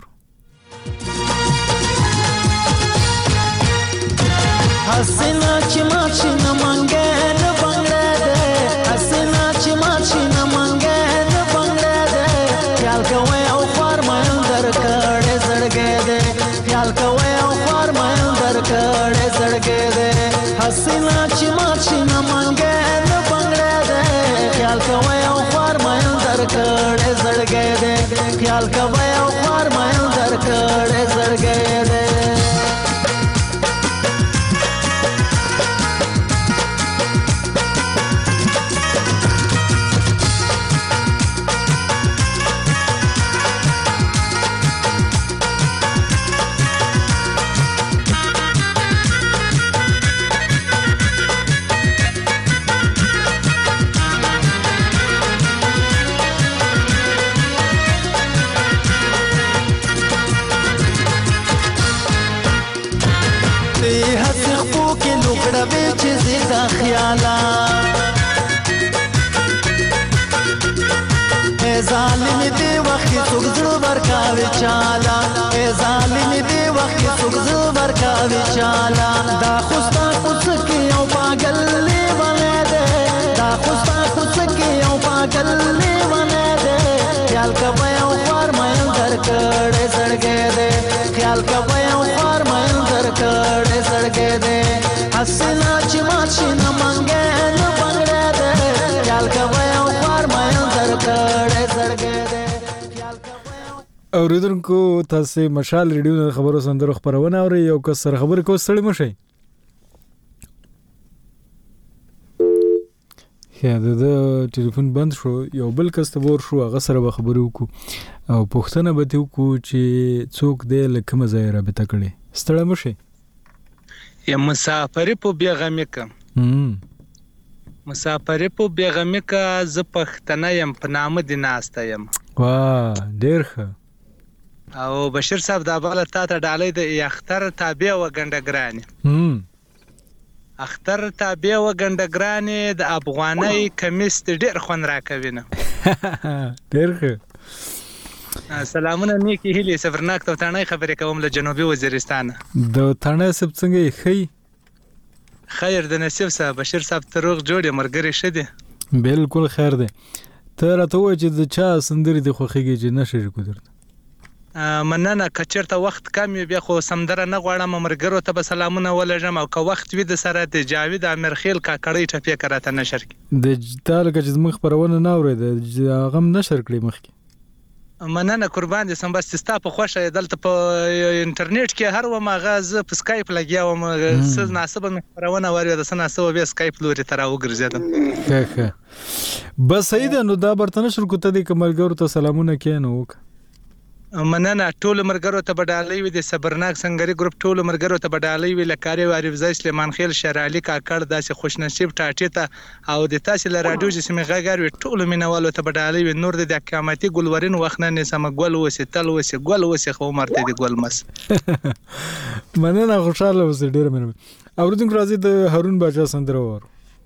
حسنا چې ما چې نه مانګه نه بنگړه ده حسنا چې ما چې نه مانګه نه بنگړه ده خیال کوي او خور مې در کړه زړګې ده خیال کوي او خور مې در کړه زړګې ده حسنا چې ما چې نه مانګه نه بنگړه ده خیال کوي او خور مې در کړه زړګې ده خیال کوي او خور مې در کړه زړګې ده دا خیالا اے ظالم دی وخت څوک زړه ورکاوي چالا اے ظالم دی وخت څوک زړه ورکاوي چالا دا خوستا کوڅ کې یو پاگل لیوانه ده دا خوستا کوڅ کې یو پاگل لیوانه ده خیال کوي او خور مې در کړه سړګې ده خیال کوي او خور مې در کړه سړګې ده حسنا چې ماشي نه منګه نه بنګړه ده خیال کوي او خور مې در کړه سړګې ده اوریدونکو تاسو مشال ریډیو د خبرو سندرو خبرونه اوري یو کس سره خبرې کو ستړي مشي یا د ټلیفون بند شو یو بل کس ته ور شو هغه سره خبرې وکړو او پوښتنه به دی وکړو چې څوک دی لکه مزه رابطه کړي ستړي مشي یا مسافر په بیغمه ک مسافر په بیغمه ک ز پښتنه يم په نام دي ناسته يم واه ډیر ښه او بشیر صاحب دا بغل تا ته ډالۍ د اختر تابع و ګندګرانی هم اختر تابع و ګندګرانی د افغاني کمیس ډیر خون راکوینه ډیر ښه سلامونه نیکی هلی سفرناک ته تانه خبرې کوم له جنوبي وزیرستان د تانه سب څنګه خی خیر د نصیب صاحب بشیر صاحب تروغ جوړ مرګري شدي بالکل خیر ده ته راته و چې د چا سندري د خوخيږي چې نشي کوتر مننه کچرته وخت کم بیا خو سمدره نه غواړم مرګرو ته به سلامونه ولجم او که وخت وي د سره د جاوید امرخیل کاکړی ټپی کراته نشر کی د تال که چې مخ پرونه نه اورید غم نشر کړی مخ کی مننه قربان دي سم بس ستا په خوښه دلته په انټرنیټ کې هر و مغاز په سکایپ لګیاوم سز ناسبه مخ پرونه وری د سناسبه به سکایپ لوري تر وګرځیدم ښه بس سید نو دا برتنه شر کوته د کملګرو ته سلامونه کینو وک مننه ټول مرګرو ته بدالي وي د صبرناک سنگري ګروپ ټول مرګرو ته بدالي وي لکاري وارف زای سلیمان خیل شرعلی کاکړ داسې خوش نصیب ټاټی ته او د تاسو ل رادیو جسمي غاګر وي ټول مینوالو ته بدالي وي نور د قیامتي ګلورین وخت نه سم ګل وسی تل وسی ګل وسی خو مرته دی ګل مس مننه خوشاله وسی ډیر مننه اوردونکو راځي د هارون باچا سندره ور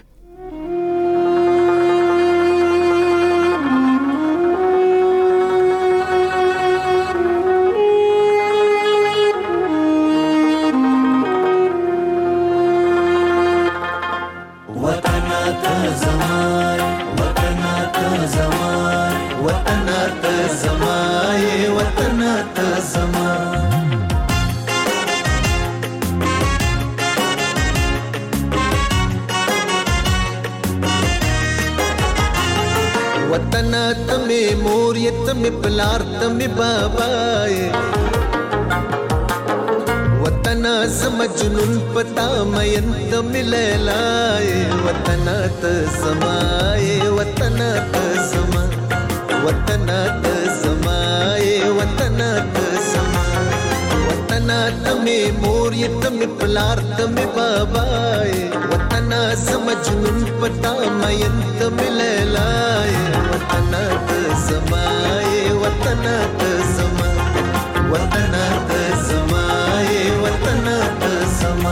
پلار تم بابای وطن زم جنون پتا مین تم لیلای وطن ت سمای وطن ت سما وطن ت سمای وطن ت سما وطن تم مور یتم پلار تم بابای وطن زم جنون پتا مین تم لیلای وطن ت سمای وطن ته زما وطن ته زما وطن ته زما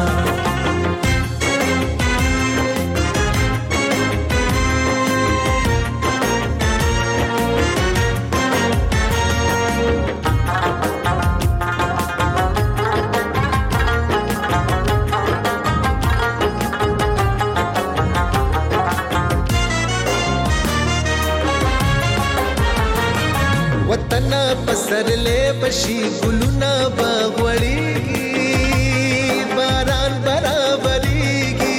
پسرلې بشي ګلونه باغوړيږي باران برابرېږي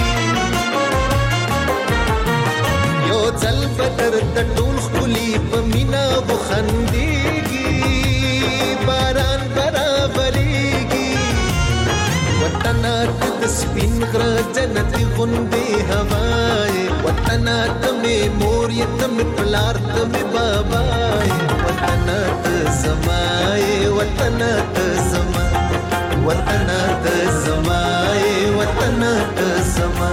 یو ځل بدر د ټول خولي په مینا وخندېږي باران برابرېږي وطن د سپین غره جنت غوندې هواي وطن ته مې مور یې ته مې پلار ته مې بابای وطن ته زمای وطن ته زما وطن ته زمای وطن ته زما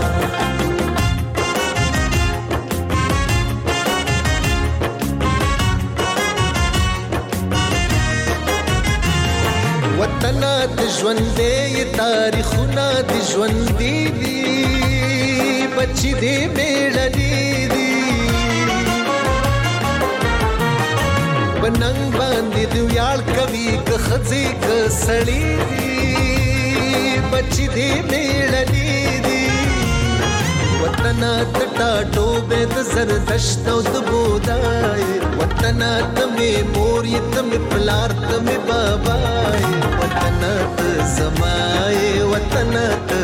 وطن د ژوندې تاریخونه د ژوندې دي بچی دې میړنی دي بننګ باندې دی ویاړ کوي که خځې که سړی دي بچی دې میړنی دي وطن تټا ټوبه د زردشت او د بودای وطن ته می مور ته می پلار ته می بابای وطن ته زمای وطن ته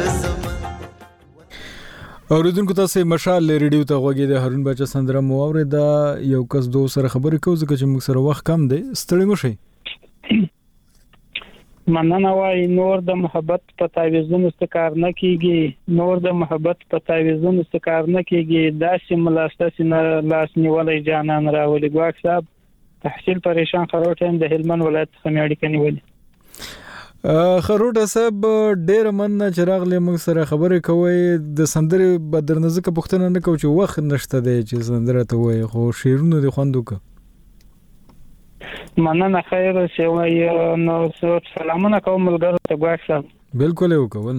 اوریدونکو تاسو مشال ریډیو ته غوږی د هارون بچا سندره مو اورید یو کس دوه سره خبرې کوي ځکه چې موږ سره وخت کم دی ستړي مشي مننه وای نور د محبت په تعویذونو ستکار نه کیږي نور د محبت په تعویذونو ستکار نه کیږي داسې ملاسته سینه لاس نیولې جانان راولي ګواک صاحب تحصیل پریشان خروټ د هلمند ولایت څخه اړیکه نیولې خروټ صاحب ډېر مننه چې راغلی موږ سره خبرې کوي د سندرې بدرنځکه پښتنه نه کوي چې وخت نشته دی چې سندره ته وای خو شیرونو د خوندو که مننه خیر شه وای نو سلامونه کوم ملګرو ته ګواک صاحب بالکل یو کول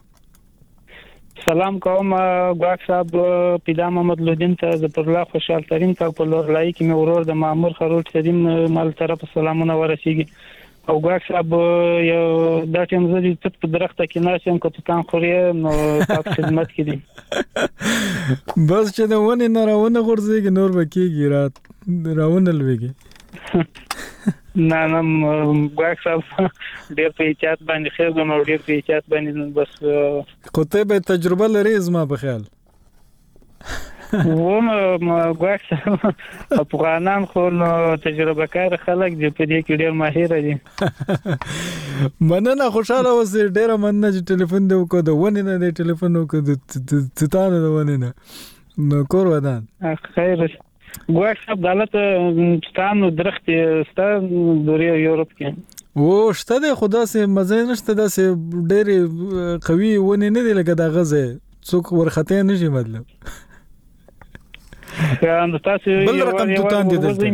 سلام کوم ګواک صاحب پیدا محمد لودین ته ظفر الله خوشحال ترین کا په لور لای کې مې ورور د مامور خروټ سلیم مال طرف سلامونه ورسیږي او ګواک صاحب یو دا ټیم زړی ته په درخته کې ناسم کو ته کان خوري نو تاسو خدمت کې دي بس چې دا ونه نه راونه غورځي نور وکیږي رات راونه لويږي نه نه ګواک صاحب ډېر په احتیاط باندې خیر نو ډېر په احتیاط باندې بس کوته به تجربه لري زما په خیال و ما ګواک صاحب افغانان خو نو تجربه کار خلک دي په دې کې ډېر ماهر دي مننه خوشاله اوسې ډېر مننه چې ټلیفون دی وکړ د ونه نه دی ټلیفون وکړ د تتانه د ونه نه نو کور ودان خیر ګواک صاحب دالت ستانو درخت ستان د یورپ کې و شته د خدا سي مزه نشته د سي ډېر قوي ونه نه دی لکه د غزه څوک ورخته نشي مطلب نو تاسو بل رقم توتان دي دلته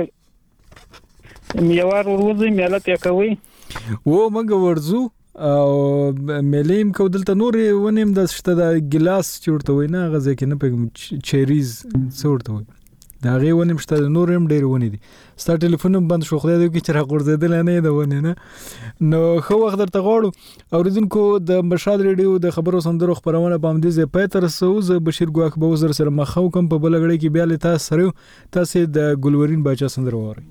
میوار ورځي ملت کوي و موږ ورزو او ملیم کو دلته نور ونیم د شته د ګلاس چورته وینا غزه کې نه پګم چیریز څورته وي دا غي ونیم شته نور هم ډیر ونی دي ستا ټلیفون بند شو خدای دې کې چې را غورځیدل نه د ونه نه نو خو وخت درته غواړو اوریدونکو د مشال ریډیو د خبرو سندرو خبرونه باندې زه پاتر سوز بشیر ګواک بوزر سره مخاو کوم په بلګړی کې بیا له تاسو سره تاسو د ګلورین باچا سندر ووري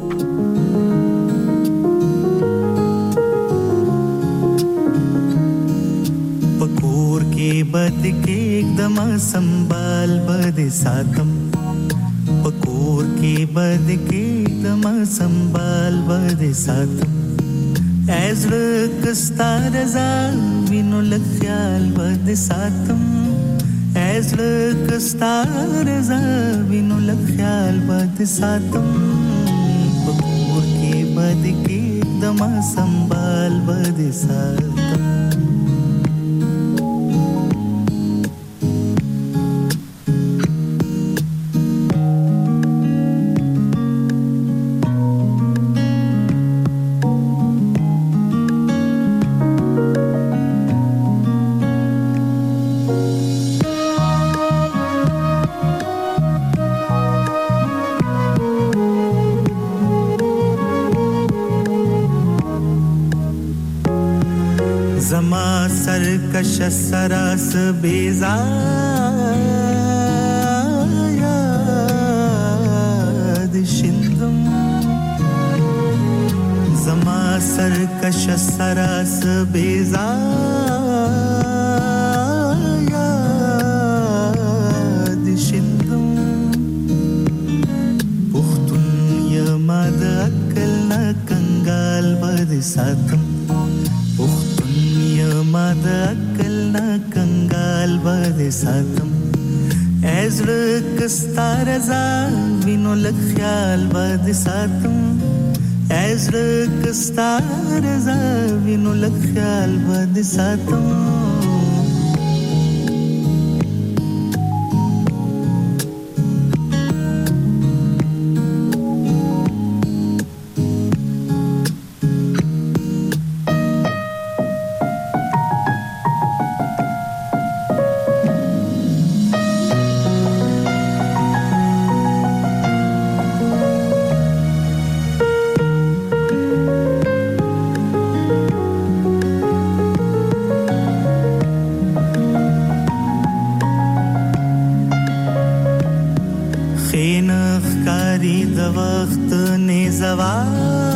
پکور کې بد کې एकदम संभाल بد ساتم پکور کې بد کې دم سنبال بد ساتم ازر کستا رضا وینو لخیال بد ساتم ازر کستا رضا وینو لخیال بد ساتم پکور کې بد کې دم سنبال بد ساتم سرکش سراس بیزاد شندم زما سرکش سراس بیزاد شندم پختون یما د عقل نه کنګال بد ساتم ما د عقل نا کنګال بد ساتم ازر کستا رضا وینو لخیال بد ساتم ازر کستا رضا وینو لخیال بد ساتم یاري د وخت نه زوال